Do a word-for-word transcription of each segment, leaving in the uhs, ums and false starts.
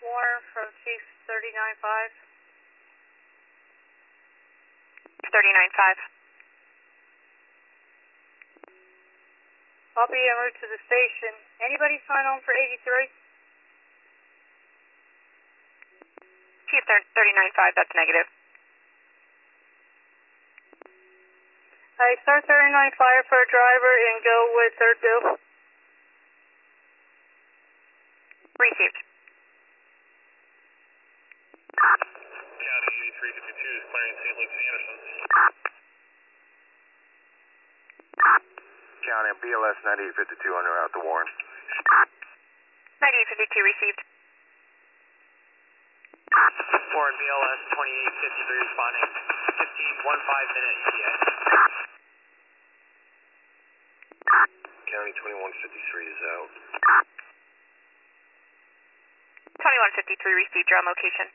Warren from Chief thirty-nine five. thirty-nine five. I'll be en route to the station. Anybody sign on for eighty-three? Chief thirty-nine five, that's negative. I start thirty-nine five for a driver and go with third bill. Received. County eighty-three fifty-two is clearing Saint Luke's Anderson. County B L S ninety-eight fifty-two on route to Warren. ninety-eight fifty-two received. Warren B L S twenty-eight fifty-three responding. fifteen fifteen minute E T A. County twenty-one fifty-three is out. twenty-one fifty-three received, your location.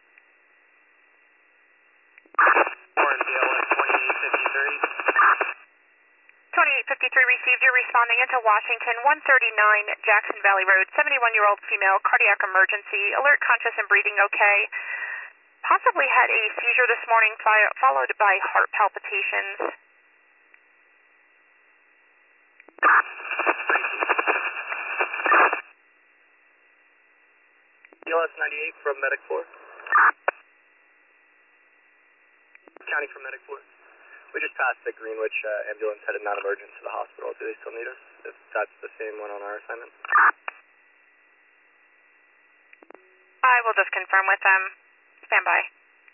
Warren B L S twenty-eight fifty-three. twenty-eight fifty-three received, you're responding into Washington, one thirty-nine Jackson Valley Road, seventy-one-year-old female, cardiac emergency, alert, conscious, and breathing okay. Possibly had a seizure this morning, followed by heart palpitations. B L S ninety-eight from Medic four. County from Medic four. We just passed the Greenwich uh, ambulance headed non-emergent to the hospital. Do they still need us? If that's the same one on our assignment? I will just confirm with them. Stand by.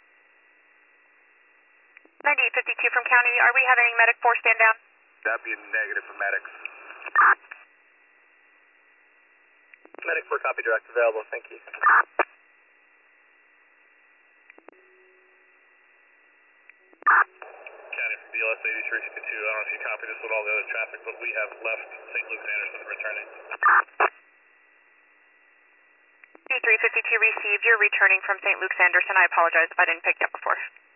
ninety-eight fifty-two from County, are we having Medic four stand down? That'd be a negative for medics. Medic four, copy, direct available. Thank you. County from B L S eighty-three fifty-two. I don't know if you copied this with all the other traffic, but we have left Saint Luke's Anderson returning. eighty-three fifty-two received, you're returning from Saint Luke's Anderson. I apologize if I didn't pick you up before.